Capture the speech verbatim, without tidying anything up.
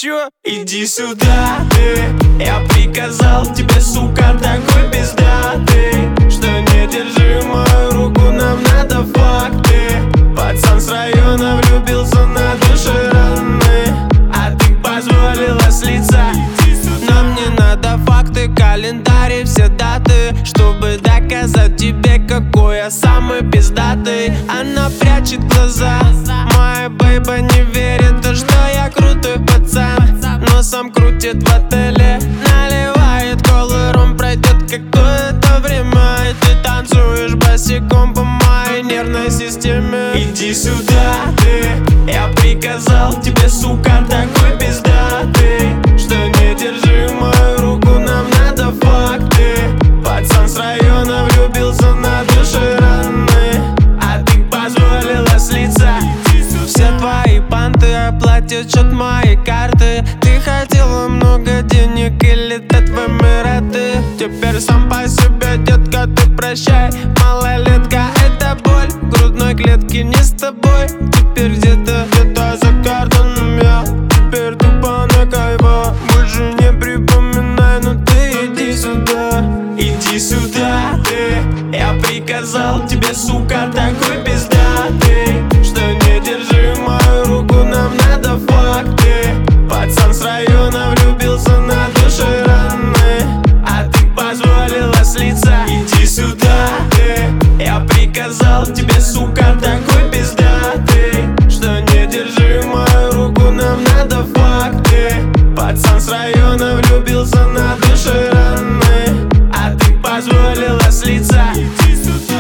чё? Иди сюда, ты. Я приказал тебе, сука, такой пиздатый, что не держи мою руку, нам надо факты. Пацан с района влюбился, на душе раны, а ты позволила слиться. Нам не надо факты, календарь, все даты, чтобы доказать тебе, какой я самый пиздатый. Она прячет глаза, моя бейба не верит, то что я крутой пацан, но сам крутит в отеле, наливает колы, ром. Пройдет какое-то время, и ты танцуешь босиком по моей нервной системе. Иди сюда, ты. Я приказал тебе, сука, такой пиздатый, что не держи мою руку, нам надо факты. Пацан с района влюбился, на душе раны, а ты позволила слиться. Все твои панты оплатят счет моей карты. Ты хотела много денег и летать в Эмираты. Теперь сам по себе, детка, ты прощай. Малолетка, это боль в грудной клетке, не с тобой. Теперь где-то, где-то за кордоном я. Теперь тупо на кайфа, больше не припоминай, но ты иди сюда. Иди сюда, ты. Я приказал тебе, сука, такой пиздатый, что не держи мою руку, нам надо факты. Пацан с района влюбился, на душе раны, а ты позволила слиться. Иди сюда, ты. Я приказал тебе, сука, такой пиздатый, что не держи мою руку, нам надо факты. Пацан с района влюбился, на душе раны, а ты позволила слиться. Иди сюда.